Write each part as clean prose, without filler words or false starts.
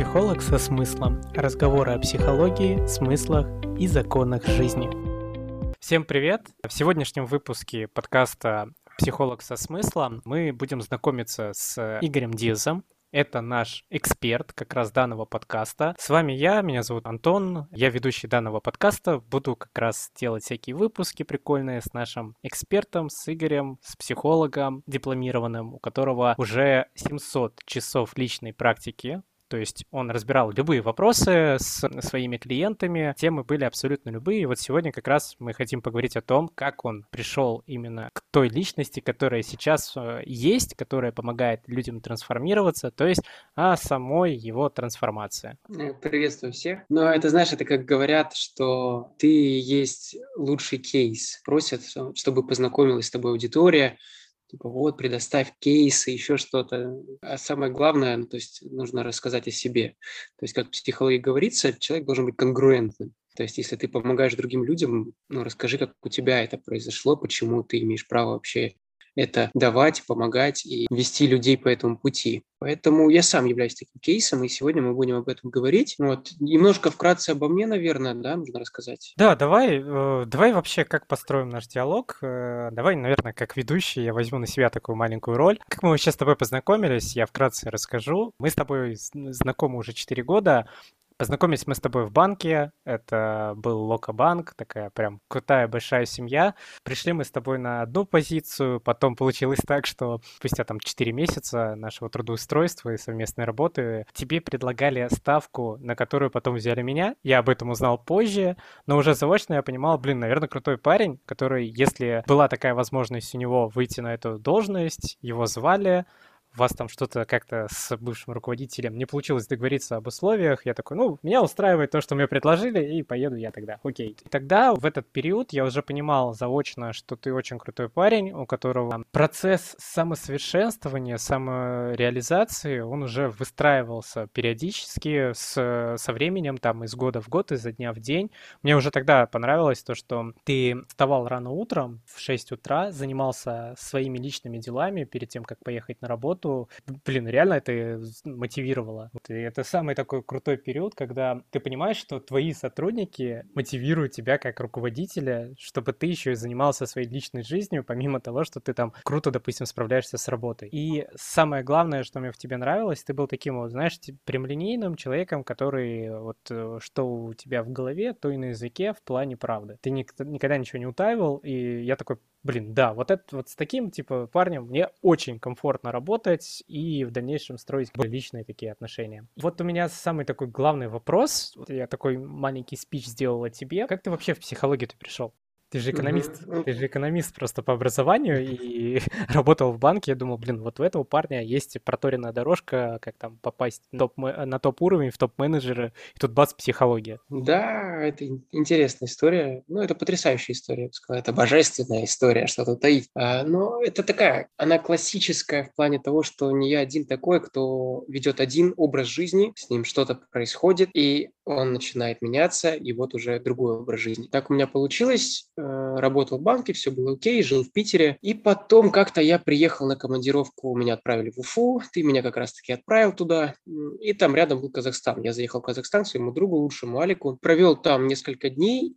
Психолог со смыслом. Разговоры о психологии, смыслах и законах жизни. Всем привет! В сегодняшнем выпуске подкаста «Психолог со смыслом» мы будем знакомиться с Игорем Диасом. Это наш эксперт как раз данного подкаста. С вами меня зовут Антон, я ведущий данного подкаста. Буду как раз делать всякие выпуски прикольные с нашим экспертом, с Игорем, с психологом дипломированным, у которого уже 700 часов личной практики. То есть он разбирал любые вопросы с своими клиентами, темы были абсолютно любые. И вот сегодня как раз мы хотим поговорить о том, как он пришел именно к той личности, которая сейчас есть, которая помогает людям трансформироваться, то есть о самой его трансформации. Приветствую всех. Но это, знаешь, это как говорят, что ты есть лучший кейс. Просят, чтобы познакомилась с тобой аудитория. Типа вот, предоставь кейсы, еще что-то. А самое главное, то есть нужно рассказать о себе. То есть, как в психологии говорится, человек должен быть конгруентным. То есть, если ты помогаешь другим людям, расскажи, как у тебя это произошло, почему ты имеешь право вообще это давать, помогать и вести людей по этому пути. Поэтому я сам являюсь таким кейсом, и сегодня мы будем об этом говорить. Вот. Немножко вкратце обо мне, наверное, да, нужно рассказать. Да, давай вообще как построим наш диалог. Давай, наверное, как ведущий я возьму на себя такую маленькую роль. Как мы сейчас с тобой познакомились, я вкратце расскажу. Мы с тобой знакомы уже 4 года. Познакомились мы с тобой в банке, это был Локо-банк, такая прям крутая большая семья. Пришли мы с тобой на одну позицию, потом получилось так, что спустя там 4 месяца нашего трудоустройства и совместной работы тебе предлагали ставку, на которую потом взяли меня. Я об этом узнал позже, но уже заочно я понимал, наверное, крутой парень, который, если была такая возможность у него выйти на эту должность, его звали, у вас там что-то как-то с бывшим руководителем не получилось договориться об условиях, я такой, меня устраивает то, что мне предложили, и поеду я тогда, окей. И тогда в этот период я уже понимал заочно, что ты очень крутой парень, у которого процесс самосовершенствования, самореализации, он уже выстраивался периодически со временем, там, из года в год, изо дня в день. Мне уже тогда понравилось то, что ты вставал рано утром, в 6 утра, занимался своими личными делами перед тем, как поехать на работу. Реально это мотивировало. И это самый такой крутой период, когда ты понимаешь, что твои сотрудники мотивируют тебя как руководителя, чтобы ты еще и занимался своей личной жизнью, помимо того, что ты там круто, допустим, справляешься с работой. И самое главное, что мне в тебе нравилось, ты был таким вот, знаешь, прямолинейным человеком, который что у тебя в голове, то и на языке в плане правды. Ты никогда ничего не утаивал, и я такой, да, вот с таким, парнем мне очень комфортно работать и в дальнейшем строить личные такие отношения. Вот у меня самый такой главный вопрос, я такой маленький спич сделал о тебе. Как ты вообще в психологию-то пришел? Ты же экономист просто по образованию и работал в банке. Я думал, вот у этого парня есть проторенная дорожка, как там попасть на топ-уровень, в топ-менеджеры, и тут бац, психология. Да, это интересная история. Это потрясающая история, я бы сказал. Это божественная история, что тут таить. Но это такая, она классическая в плане того, что не я один такой, кто ведет один образ жизни, с ним что-то происходит, и он начинает меняться, и вот уже другой образ жизни. Так у меня получилось. Работал в банке, все было окей, жил в Питере. И потом как-то я приехал на командировку, меня отправили в Уфу, ты меня как раз-таки отправил туда, и там рядом был Казахстан. Я заехал в Казахстан к своему другу, лучшему Алику, провел там несколько дней,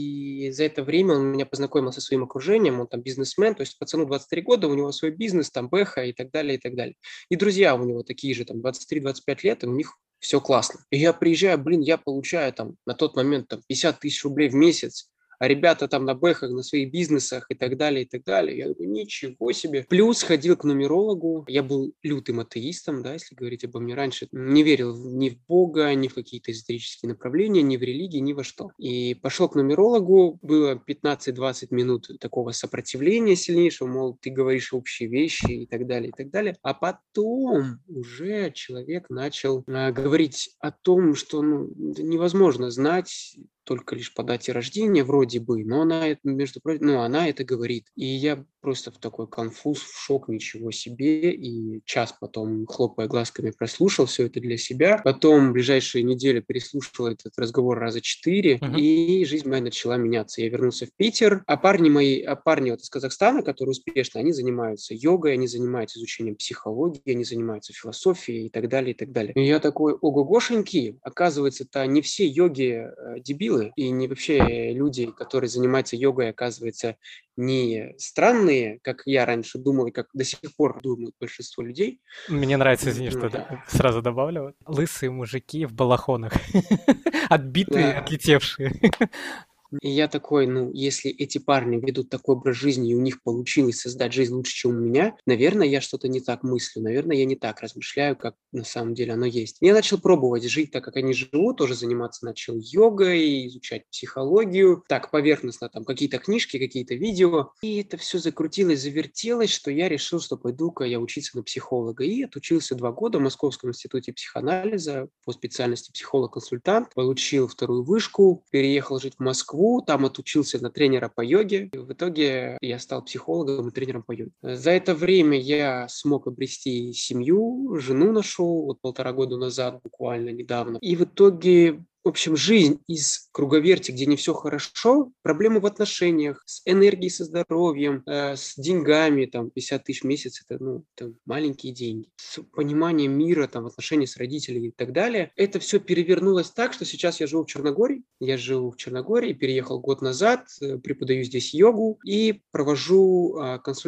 и за это время он меня познакомил со своим окружением, он там бизнесмен, то есть пацану 23 года, у него свой бизнес, там Бэха и так далее, и так далее. И друзья у него такие же, там 23-25 лет, и у них все классно. И я приезжаю, я получаю там на тот момент там 50 тысяч рублей в месяц, а ребята там на бэхах, на своих бизнесах и так далее, и так далее. Я думаю, ничего себе. Плюс ходил к нумерологу. Я был лютым атеистом, да, если говорить обо мне раньше. Не верил ни в Бога, ни в какие-то эзотерические направления, ни в религии, ни во что. И пошел к нумерологу. Было 15-20 минут такого сопротивления сильнейшего, мол, ты говоришь общие вещи и так далее, и так далее. А потом уже человек начал говорить о том, что невозможно знать только лишь по дате рождения, вроде бы, но она, между прочим, она это говорит. И я просто в такой конфуз, в шок, ничего себе. И час потом, хлопая глазками, прослушал все это для себя. Потом в ближайшие недели переслушал этот разговор раза 4, Мгм. и жизнь моя начала меняться. Я вернулся в Питер, парни вот из Казахстана, которые успешны, они занимаются йогой, они занимаются изучением психологии, они занимаются философией и так далее, и так далее. И я такой, ого-гошеньки, оказывается-то не все йоги дебилы, и не вообще люди, которые занимаются йогой, оказывается, не странные, как я раньше думал, и как до сих пор думают большинство людей. Мне нравится, извини, что Вот. сразу добавлю. Вот. Лысые мужики в балахонах. Отбитые, Да. отлетевшие. И я такой, ну, если эти парни ведут такой образ жизни, и у них получилось создать жизнь лучше, чем у меня, наверное, я что-то не так мыслю, наверное, я не так размышляю, как на самом деле оно есть. Я начал пробовать жить так, как они живут, тоже заниматься начал йогой, изучать психологию, так, поверхностно, там, какие-то книжки, какие-то видео. И это все закрутилось, завертелось, что я решил, что пойду-ка я учиться на психолога. И отучился 2 года в Московском институте психоанализа по специальности психолог-консультант, получил 2-ю вышку, переехал жить в Москву, там отучился на тренера по йоге. И в итоге я стал психологом и тренером по йоге. За это время я смог обрести семью, жену нашел вот 1,5 года назад, буквально недавно. И в итоге в общем, жизнь из круговерти, где не все хорошо, проблемы в отношениях, с энергией, со здоровьем, с деньгами, там, 50 тысяч в месяц, это маленькие деньги. С пониманием мира, там, отношений с родителями и так далее. Это все перевернулось так, что сейчас я живу в Черногории. Я живу в Черногории, переехал год назад, преподаю здесь йогу и провожу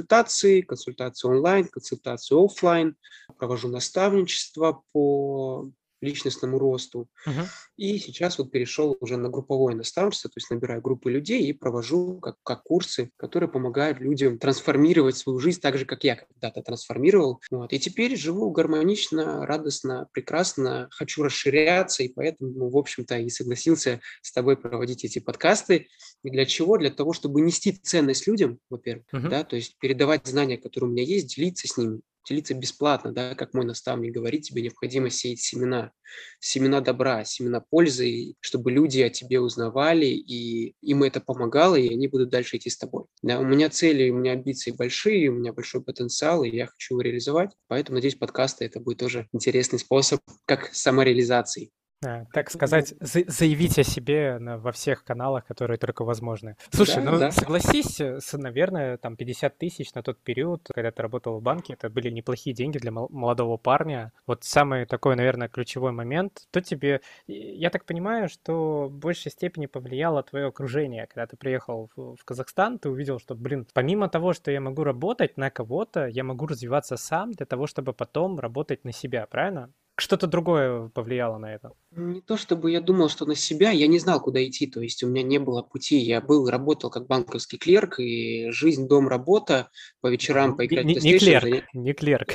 консультации онлайн, консультации офлайн, провожу наставничество по личностному росту. Мгм. И сейчас вот перешел уже на групповое наставничество, то есть набираю группы людей и провожу как курсы, которые помогают людям трансформировать свою жизнь так же, как я когда-то трансформировал. Вот. И теперь живу гармонично, радостно, прекрасно, хочу расширяться, и поэтому, ну, в общем-то, и согласился с тобой проводить эти подкасты. И для чего? Для того, чтобы нести ценность людям, во-первых, Мгм. да, то есть передавать знания, которые у меня есть, делиться с ними, делиться бесплатно, да, как мой наставник говорит, тебе необходимо сеять семена добра, семена пользы, чтобы люди о тебе узнавали, и им это помогало, и они будут дальше идти с тобой. Да, у меня цели, у меня амбиции большие, у меня большой потенциал, и я хочу его реализовать, поэтому, надеюсь, подкасты это будет тоже интересный способ как самореализации. Так сказать, заявить о себе во всех каналах, которые только возможны. Слушай, Да, ну да. согласись, наверное, там 50 тысяч на тот период, когда ты работал в банке, это были неплохие деньги для молодого парня. Вот самый такой, наверное, ключевой момент, то тебе, я так понимаю, что в большей степени повлияло твое окружение. Когда ты приехал в Казахстан, ты увидел, что, блин, помимо того, что я могу работать на кого-то, я могу развиваться сам для того, чтобы потом работать на себя, правильно? Что-то другое повлияло на это. Не то чтобы я думал, что на себя, я не знал, куда идти, то есть у меня не было пути. Работал как банковский клерк, и жизнь, дом, работа, по вечерам Ну, поиграть в не PlayStation, клерк, не клерк.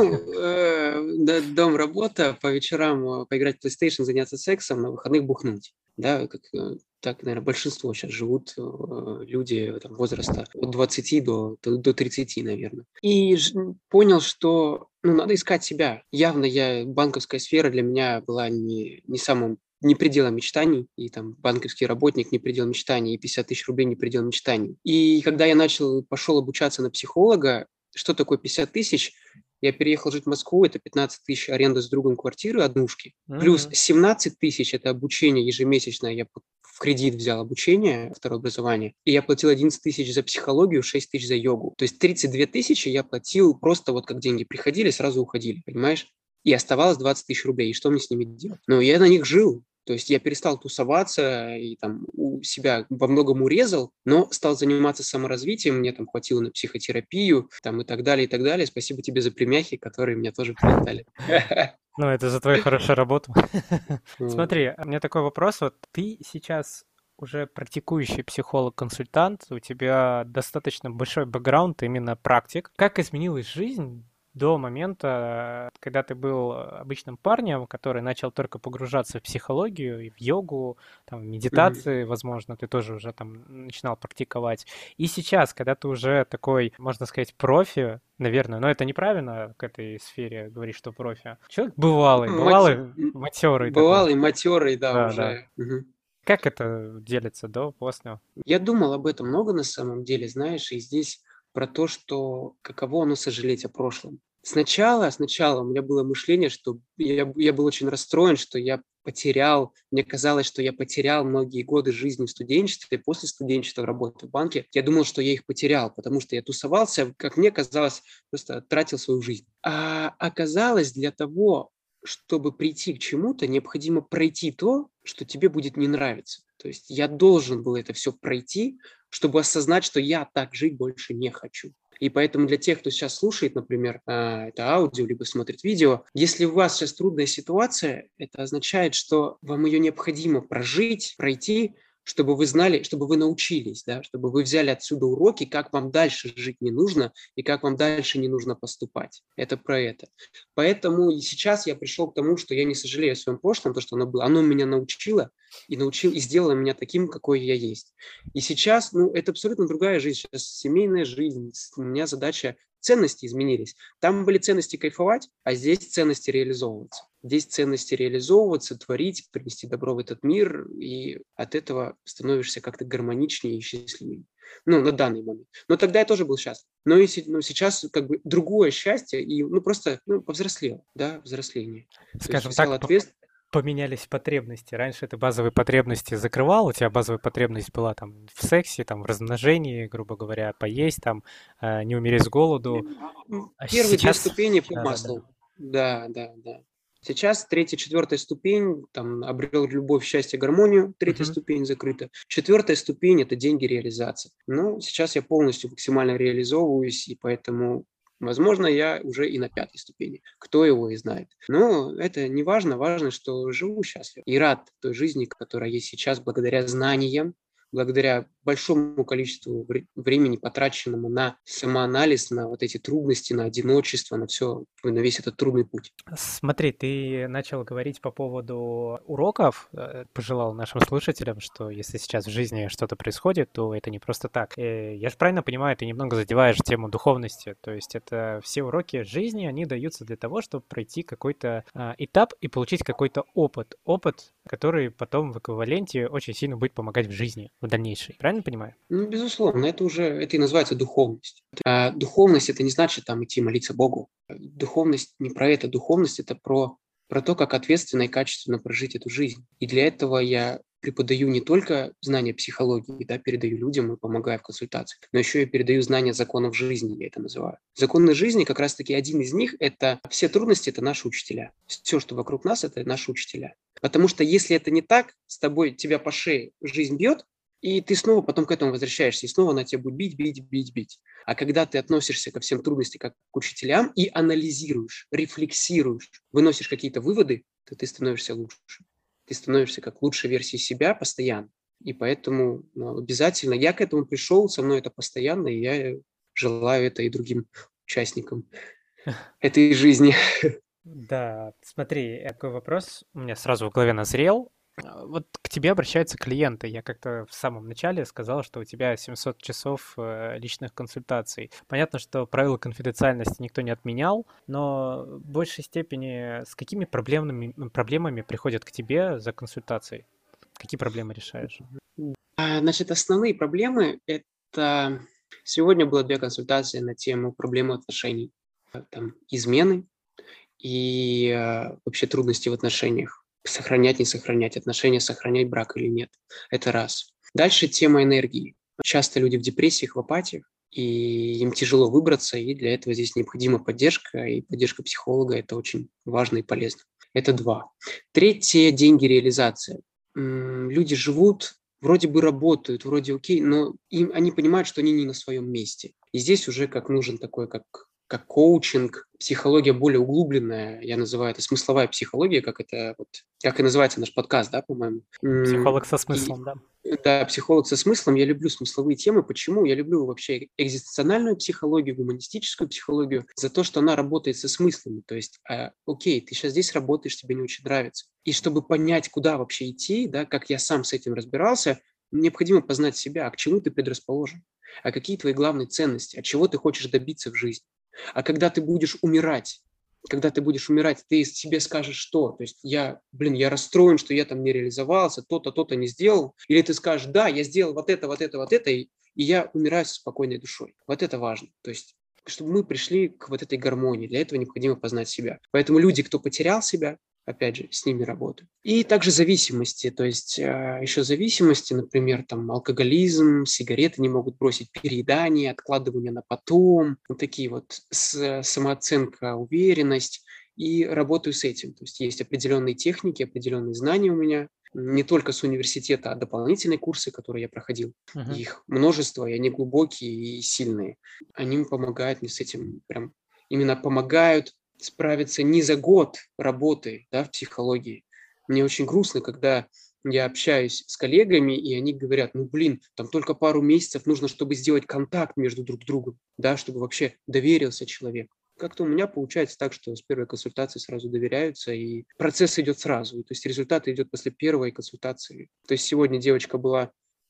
Да, дом, работа, по вечерам поиграть в PlayStation, заняться сексом, на выходных бухнуть. Да, так, наверное, большинство сейчас живут люди там, возраста от 20 до 30, наверное. И понял, что надо искать себя. Явно банковская сфера для меня была не самым не пределом мечтаний, и там банковский работник не предел мечтаний, и 50 тысяч рублей не предел мечтаний. И когда я пошел обучаться на психолога, что такое 50 тысяч? Я переехал жить в Москву, это 15 тысяч аренда с другом квартиры, однушки. Плюс Мгм. 17 17 тысяч – это обучение ежемесячное. Я в кредит взял обучение, второе образование. И я платил 11 тысяч за психологию, 6 тысяч за йогу. То есть 32 тысячи я платил просто вот как деньги приходили, сразу уходили, понимаешь? И оставалось 20 тысяч рублей. И что мне с ними делать? Ну, я на них жил. То есть я перестал тусоваться и там у себя во многом урезал, но стал заниматься саморазвитием, мне там хватило на психотерапию там и так далее, и так далее. Спасибо тебе за племяхи, которые меня тоже прилетали. Ну, это за твою хорошую работу. Вот. Смотри, у меня такой вопрос. Вот ты сейчас уже практикующий психолог-консультант, у тебя достаточно большой бэкграунд, именно практик. Как изменилась жизнь до момента, когда ты был обычным парнем, который начал только погружаться в психологию и в йогу, там, в Мгм. медитации, возможно, ты тоже уже там начинал практиковать. И сейчас, когда ты уже такой, можно сказать, профи, наверное, но это неправильно к этой сфере говорить, что профи. Человек бывалый, Мать- матерый такой. Бывалый, матерый, да, Да, да. уже. Мгм. Как это делится до, после? Я думал об этом много на самом деле, знаешь, и здесь про то, что каково оно сожалеть о прошлом. Сначала у меня было мышление, что я был очень расстроен, что я потерял, мне казалось, что я потерял многие годы жизни в студенчестве, после студенчества работы в банке. Я думал, что я их потерял, потому что я тусовался, как мне казалось, просто тратил свою жизнь. А оказалось, для того, чтобы прийти к чему-то, необходимо пройти то, что тебе будет не нравиться. То есть я должен был это все пройти, чтобы осознать, что я так жить больше не хочу. И поэтому для тех, кто сейчас слушает, например, это аудио, либо смотрит видео, если у вас сейчас трудная ситуация, это означает, что вам ее необходимо прожить, пройти, чтобы вы знали, чтобы вы научились, да, чтобы вы взяли отсюда уроки, как вам дальше жить не нужно и как вам дальше не нужно поступать. Это про это. Поэтому и сейчас я пришел к тому, что я не сожалею о своем прошлом, то, что оно было. Оно меня научило и сделало меня таким, какой я есть. И сейчас, это абсолютно другая жизнь. Сейчас семейная жизнь. У меня задача, ценности изменились. Там были ценности кайфовать, а здесь ценности реализовываться. Здесь ценности реализовываться, творить, принести добро в этот мир, и от этого становишься как-то гармоничнее и счастливее. На данный момент. Но тогда я тоже был счастлив. Но сейчас как бы другое счастье, и просто повзрослел, да, взросление. То есть Скажем взял так, ответственность. поменялись потребности. Раньше ты базовые потребности закрывал, у тебя базовая потребность была там в сексе, там в размножении, грубо говоря, поесть, там не умереть с голоду. А Первые две сейчас... ступени по Да-да-да. маслу. Да, да, да. Сейчас третья, четвертая ступень, там, обрел любовь, счастье, гармонию, третья Мгм. ступень закрыта. Четвертая ступень – это деньги, реализация. Сейчас я полностью максимально реализовываюсь, и поэтому, возможно, я уже и на пятой ступени. Кто его и знает. Но это не важно, важно, что живу счастливо и рад той жизни, которая есть сейчас, благодаря знаниям, благодаря большому количеству времени, потраченному на самоанализ, на вот эти трудности, на одиночество, на все, на весь этот трудный путь. Смотри, ты начал говорить по поводу уроков, пожелал нашим слушателям, что если сейчас в жизни что-то происходит, то это не просто так. Я же правильно понимаю, ты немного задеваешь тему духовности, то есть это все уроки жизни, они даются для того, чтобы пройти какой-то этап и получить какой-то опыт, который потом в эквиваленте очень сильно будет помогать в жизни, в дальнейшей. Правильно понимаю? Безусловно, это и называется духовность. А духовность – это не значит там идти молиться Богу. Духовность не про это. Духовность – это про то, как ответственно и качественно прожить эту жизнь. И для этого я преподаю не только знания психологии, да, передаю людям и помогаю в консультациях, но еще и передаю знания законов жизни, я это называю. Законы жизни, как раз-таки один из них – это все трудности – это наши учителя. Все, что вокруг нас – это наши учителя. Потому что если это не так, тебя по шее жизнь бьет, и ты снова потом к этому возвращаешься, и снова она тебя будет бить. А когда ты относишься ко всем трудностям как к учителям и анализируешь, рефлексируешь, выносишь какие-то выводы, то ты становишься лучше. Ты становишься как лучшей версией себя постоянно. И поэтому обязательно я к этому пришел, со мной это постоянно, и я желаю это и другим участникам этой жизни. Да, смотри, такой вопрос у меня сразу в голове назрел. Вот к тебе обращаются клиенты. Я как-то в самом начале сказал, что у тебя 700 часов личных консультаций. Понятно, что правила конфиденциальности никто не отменял, но в большей степени с какими проблемами приходят к тебе за консультацией? Какие проблемы решаешь? Значит, основные проблемы – это... Сегодня было 2 консультации на тему проблемы отношений. Там измены и вообще трудности в отношениях. Сохранять, не сохранять отношения, сохранять брак или нет. Это раз. Дальше тема энергии. Часто люди в депрессиях, в апатиях, и им тяжело выбраться, и для этого здесь необходима поддержка, и поддержка психолога – это очень важно и полезно. Это 2. Третье – деньги, реализация. Люди живут, вроде бы работают, вроде окей, но они понимают, что они не на своем месте. И здесь уже нужен такой, как коучинг, психология более углубленная, я называю это смысловая психология, как и называется наш подкаст, да, по-моему. Психолог со И смыслом, да? да, психолог со смыслом. Я люблю смысловые темы. Почему? Я люблю вообще экзистенциальную психологию, гуманистическую психологию за то, что она работает со смыслами. То есть, окей, ты сейчас здесь работаешь, тебе не очень нравится. И чтобы понять, куда вообще идти, да, как я сам с этим разбирался, необходимо познать себя, а к чему ты предрасположен, а какие твои главные ценности, от чего ты хочешь добиться в жизни. А когда ты будешь умирать, ты себе скажешь что? То есть я расстроен, что я там не реализовался, то-то, то-то не сделал. Или ты скажешь, да, я сделал вот это, и я умираю со спокойной душой. Вот это важно. То есть чтобы мы пришли к вот этой гармонии. Для этого необходимо познать себя. Поэтому люди, кто потерял себя, опять же, с ними работаю. И также зависимости, то есть еще зависимости, например, там алкоголизм, сигареты не могут бросить, переедание, откладывание на потом, вот такие вот самооценка, уверенность, и работаю с этим. То есть есть определенные техники, определенные знания у меня, не только с университета, а дополнительные курсы, которые я проходил. Мгм. Их множество, и они глубокие и сильные. Они помогают мне с этим, прям именно помогают справиться не за год работы, да, в психологии. Мне очень грустно, когда я общаюсь с коллегами, и они говорят, ну, блин, там только пару месяцев нужно, чтобы сделать контакт между друг другом, да, чтобы вообще доверился человек. Как-то у меня получается так, что с первой консультации сразу доверяются, и процесс идет сразу. То есть результат идет после первой консультации. То есть сегодня девочка была,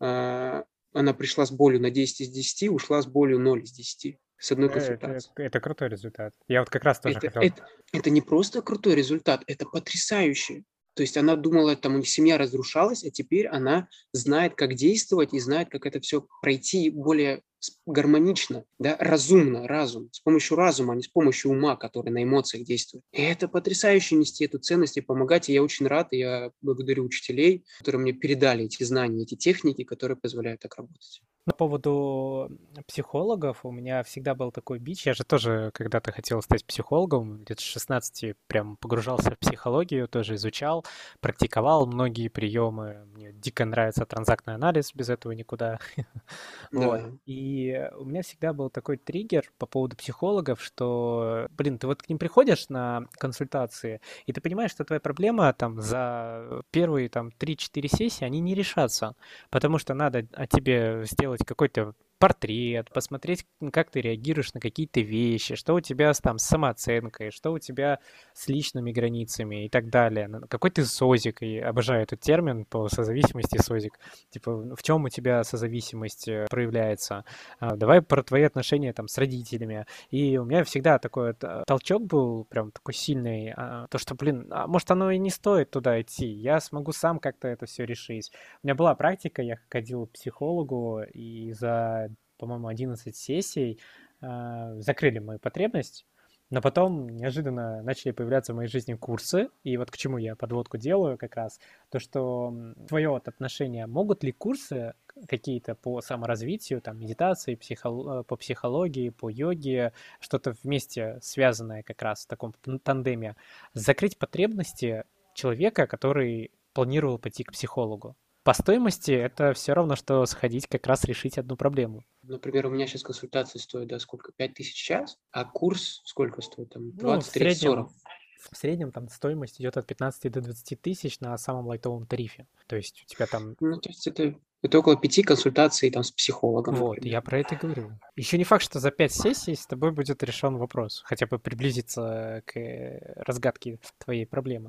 она пришла с болью на 10 из 10, ушла с болью 0 из 10 с одной консультации. Это крутой результат. Я вот как раз тоже Это, хотел. это, это не просто крутой результат, это потрясающе. То есть она думала, там у них семья разрушалась, а теперь она знает, как действовать и знает, как это все пройти более гармонично, да, разумно, разум, с помощью разума, а не с помощью ума, который на эмоциях действует. И это потрясающе нести эту ценность и помогать. И я очень рад, и я благодарю учителей, которые мне передали эти знания, эти техники, которые позволяют так работать. По поводу психологов у меня всегда был такой бич. Я же тоже когда-то хотел стать психологом. Лет с 16 прям погружался в психологию, тоже изучал, практиковал многие приемы. Мне дико нравится транзактный анализ, без этого никуда. Вот. Да, И у меня всегда был такой триггер по поводу психологов, что, блин, ты вот к ним приходишь на консультации, и ты понимаешь, что твоя проблема там за первые там 3-4 сессии, они не решатся, потому что надо о тебе сделать какой-то портрет, посмотреть, как ты реагируешь на какие-то вещи, что у тебя там с самооценкой, что у тебя с личными границами и так далее. Какой ты созик, и обожаю этот термин по созависимости созик. Типа, в чем у тебя созависимость проявляется? Давай про твои отношения там с родителями. И у меня всегда такой вот, толчок был прям такой сильный, то, что, блин, может, оно и не стоит туда идти, я смогу сам как-то это все решить. У меня была практика, я ходил к психологу, и за, по-моему, 11 сессий закрыли мою потребность, но потом неожиданно начали появляться в моей жизни курсы, и вот к чему я подводку делаю как раз, то, что твое вот отношение, могут ли курсы какие-то по саморазвитию, там, медитации, по психологии, по йоге, что-то вместе связанное как раз в таком тандеме, закрыть потребности человека, который планировал пойти к психологу? По стоимости это все равно, что сходить как раз решить одну проблему. например, у меня сейчас консультация стоит, да, сколько, 5000 в час, а курс сколько стоит, там, Ну, 20, 30, 40. в среднем там стоимость идет от 15 до 20 тысяч на самом лайтовом тарифе. То есть у тебя там... Ну, то есть это около 5 консультаций там с психологом, Вот, например. я про это и говорю. Еще не факт, что за 5 сессий с тобой будет решен вопрос. Хотя бы приблизиться к разгадке твоей проблемы.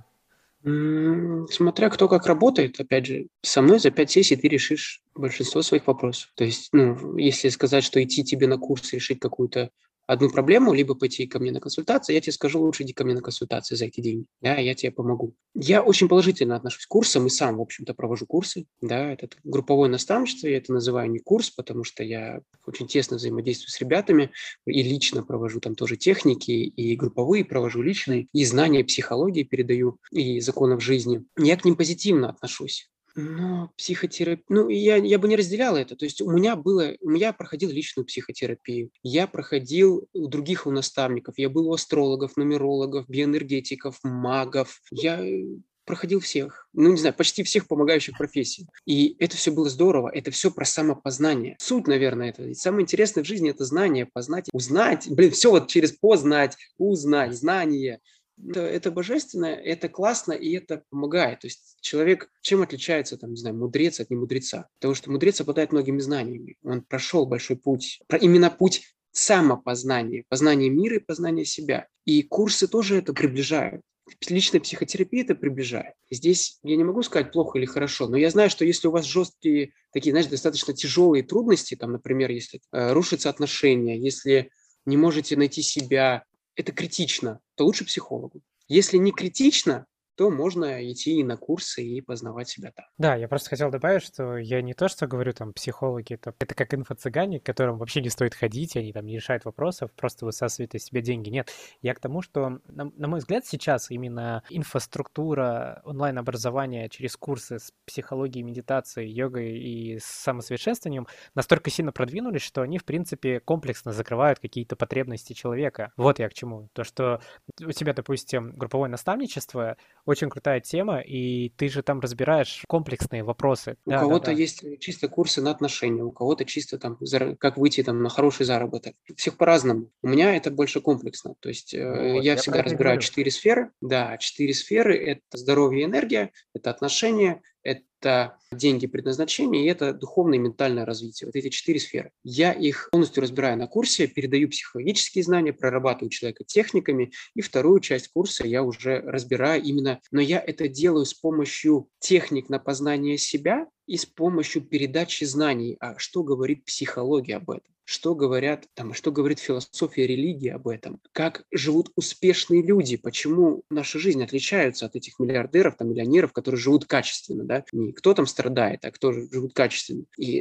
Смотря кто как работает, опять же, со мной за 5 сессий ты решишь большинство своих вопросов. То есть, ну, если сказать, что идти тебе на курс решить какую-то одну проблему, либо пойти ко мне на консультацию, я тебе скажу, лучше иди ко мне на консультацию за эти деньги, да, я тебе помогу. Я очень положительно отношусь к курсам и сам, в общем-то, провожу курсы, да, это групповое наставничество, я это называю не курс, потому что я очень тесно взаимодействую с ребятами и лично провожу там тоже техники, и групповые провожу личные, и знания психологии передаю, и законов жизни. Я к ним позитивно отношусь. Но психотерапия, ну, я бы не разделял это. То есть я проходил личную психотерапию, я проходил у других у наставников, я был у астрологов, нумерологов, биоэнергетиков, магов. Я проходил всех, ну, не знаю, почти всех помогающих профессий. И это все было здорово, это все про самопознание. Суть, наверное, это. И самое интересное в жизни – это знание, познать, узнать. Блин, все вот через познать, узнать, знание. Это божественно, это классно, и это помогает. То есть человек чем отличается, там, не знаю, мудрец от немудреца? Потому что мудрец обладает многими знаниями. Он прошел большой путь, именно путь самопознания, познания мира и познания себя. И курсы тоже это приближают. Личная психотерапия это приближает. Здесь я не могу сказать плохо или хорошо, но я знаю, что если у вас жесткие, такие, знаешь, достаточно тяжелые трудности, там, например, если рушатся отношения, если не можете найти себя, это критично, то лучше психологу. Если не критично, то можно идти на курсы и познавать себя там. Да, я просто хотел добавить, что я не то, что говорю, там, психологи, это как инфо-цыгане, к которым вообще не стоит ходить, они там не решают вопросов, просто высасывают из себя деньги. Нет, я к тому, что, на мой взгляд, сейчас именно инфраструктура онлайн-образования через курсы с психологией, медитацией, йогой и самосовершенствованием настолько сильно продвинулись, что они, в принципе, комплексно закрывают какие-то потребности человека. Вот я к чему. То, что у тебя, допустим, групповое наставничество, очень крутая тема, и ты же там разбираешь комплексные вопросы. У Да, да, кого-то да. есть чисто курсы на отношения, у кого-то чисто там, как выйти там на хороший заработок. У всех по-разному. У меня это больше комплексно. То есть Вот, я я про всегда это и разбираю говорю. 4 сферы. Да, 4 сферы – это здоровье и энергия, это отношения, это деньги, предназначение, и это духовное и ментальное развитие. Вот эти 4 сферы. Я их полностью разбираю на курсе, передаю психологические знания, прорабатываю человека техниками, и вторую часть курса я уже разбираю именно, но я это делаю с помощью техник на познание себя и с помощью передачи знаний. А что говорит психология об этом? Что говорят там, что говорит философия, религия об этом? Как живут успешные люди? Почему наша жизнь отличается от этих миллиардеров, там, миллионеров, которые живут качественно, да? Не кто там страдает, а кто живут качественно. И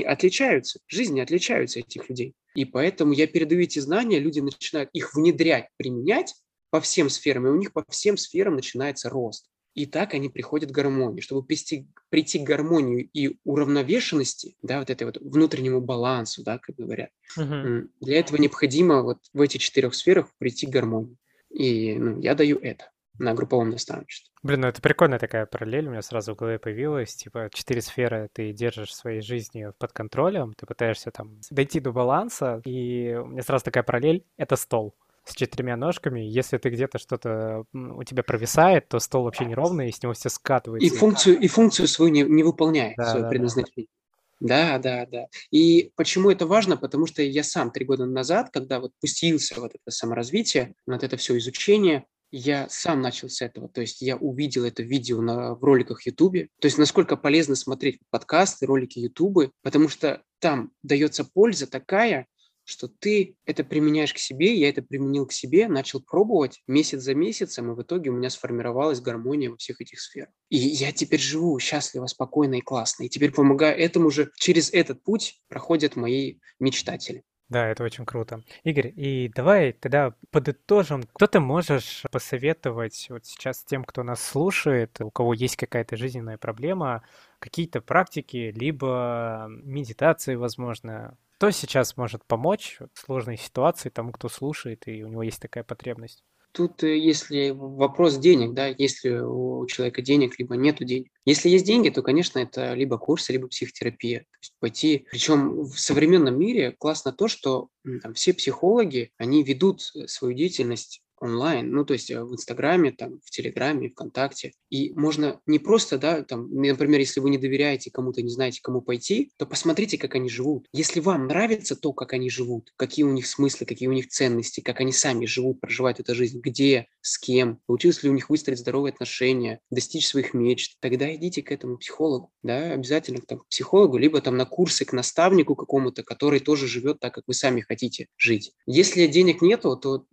жизни отличаются этих людей. И поэтому я передаю эти знания, люди начинают их внедрять, применять по всем сферам, и у них по всем сферам начинается рост. И так они приходят к гармонии. Чтобы прийти к гармонии и уравновешенности, да, вот этой вот внутреннему балансу, да, как говорят, Мгм. для этого необходимо вот в этих 4 сферах прийти к гармонии. И я даю это на групповом наставничестве. Блин, ну это прикольная такая параллель, у меня сразу в голове появилась. Типа, 4 сферы ты держишь в своей жизни под контролем, ты пытаешься там дойти до баланса, и у меня сразу такая параллель — это стол с 4 ножками. Если ты где-то что-то у тебя провисает, то стол вообще неровный, и с него все И скатывается. функцию свою не выполняет, Да, свое да, да. предназначение. Да, да, да. И почему это важно? Потому что я сам 3 года назад, когда вот пустился вот это саморазвитие, вот это все изучение, я сам начал с этого. То есть я увидел это видео в роликах Ютубе. То есть насколько полезно смотреть подкасты, ролики Ютубы, потому что там дается польза такая, что ты это применяешь к себе, я это применил к себе, начал пробовать месяц за месяцем, и в итоге у меня сформировалась гармония во всех этих сферах. И я теперь живу счастливо, спокойно и классно. И теперь помогаю этому же, через этот путь проходят мои мечтатели. Да, это очень круто. Игорь, и давай тогда подытожим. Что ты можешь посоветовать вот сейчас тем, кто нас слушает, у кого есть какая-то жизненная проблема, какие-то практики, либо медитации, возможно? Кто сейчас может помочь в сложной ситуации тому, кто слушает, и у него есть такая потребность? Тут, если вопрос денег, да, если у человека денег, либо нету денег. Если есть деньги, то, конечно, это либо курсы, либо психотерапия. То есть пойти. Причем в современном мире классно то, что там, все психологи, они ведут свою деятельность онлайн, ну, то есть в Инстаграме, там, в Телеграме, ВКонтакте. И можно не просто, да, там, например, если вы не доверяете кому-то, не знаете, кому пойти, то посмотрите, как они живут. Если вам нравится то, как они живут, какие у них смыслы, какие у них ценности, как они сами живут, проживают эту жизнь, где, с кем, получилось ли у них выстроить здоровые отношения, достичь своих мечт, тогда идите к этому психологу, да, обязательно там, к психологу, либо там на курсы к наставнику какому-то, который тоже живет так, как вы сами хотите жить. Если денег нету, то,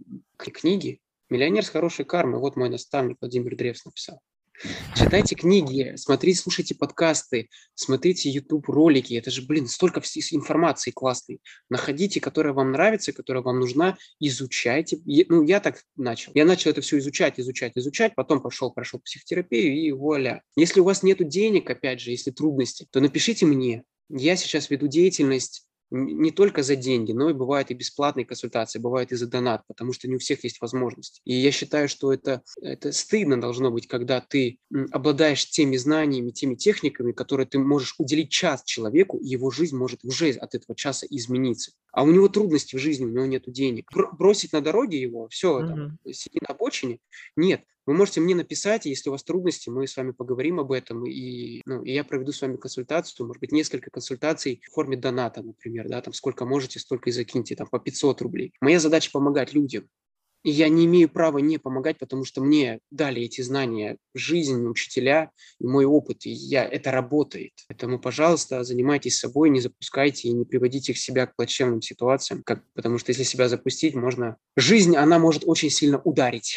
книги. «Миллионер с хорошей кармой». Вот мой наставник Владимир Древс написал. Читайте книги, смотрите, слушайте подкасты, смотрите YouTube-ролики. Это же, столько информации классной. Находите, которая вам нравится, которая вам нужна, изучайте. Я так начал. Я начал это все изучать, потом прошел психотерапию и вуаля. Если у вас нет денег, опять же, если трудности, то напишите мне. Я сейчас веду деятельность не только за деньги, но и бывают и бесплатные консультации, бывают и за донат, потому что не у всех есть возможность. И я считаю, что это стыдно должно быть, когда ты обладаешь теми знаниями, теми техниками, которые ты можешь уделить час человеку, и его жизнь может уже от этого часа измениться. А у него трудности в жизни, у него нет денег. Бросить на дороге его, все, там, Мгм. сиди на обочине, нет. Вы можете мне написать, если у вас трудности, мы с вами поговорим об этом, и я проведу с вами консультацию, может быть, несколько консультаций в форме доната, например, да, там сколько можете, столько и закиньте, там по 500 рублей. Моя задача помогать людям. И я не имею права не помогать, потому что мне дали эти знания жизнь, учителя и мой опыт, и это работает. Поэтому, пожалуйста, занимайтесь собой, не запускайте и не приводите себя к плачевным ситуациям, потому что если себя запустить, жизнь, она может очень сильно ударить.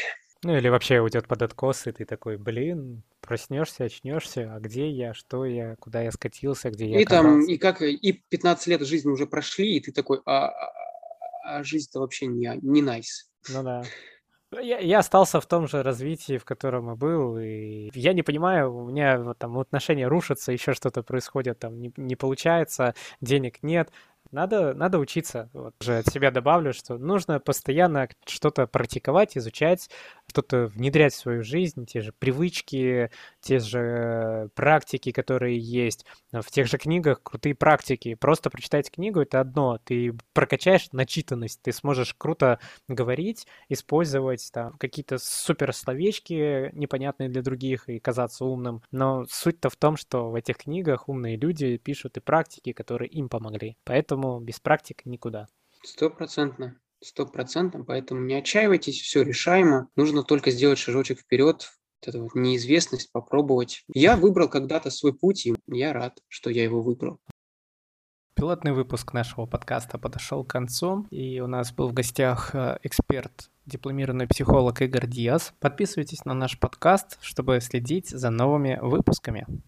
Ну или вообще уйдет под откос, и ты такой, блин, проснешься, очнешься, а где я, что я, куда я скатился, где я И там, оказался. и 15 лет жизни уже прошли, и ты такой, а жизнь-то вообще не найс. Ну да. Я остался в том же развитии, в котором и был, и я не понимаю, у меня вот там отношения рушатся, еще что-то происходит, там не получается, денег нет. Надо учиться. Вот же от себя добавлю, что нужно постоянно что-то практиковать, изучать, что-то внедрять в свою жизнь, те же привычки, те же практики, которые есть. В тех же книгах крутые практики. Просто прочитать книгу — это одно. Ты прокачаешь начитанность, ты сможешь круто говорить, использовать там какие-то супер словечки, непонятные для других, и казаться умным. Но суть-то в том, что в этих книгах умные люди пишут и практики, которые им помогли. Поэтому без практик никуда. Стопроцентно. Стопроцентно. Поэтому не отчаивайтесь, все решаемо. Нужно только сделать шажочек вперед, вот эту вот неизвестность попробовать. Я выбрал когда-то свой путь, и я рад, что я его выбрал. Пилотный выпуск нашего подкаста подошел к концу, и у нас был в гостях эксперт, дипломированный психолог Игорь Диас. Подписывайтесь на наш подкаст, чтобы следить за новыми выпусками.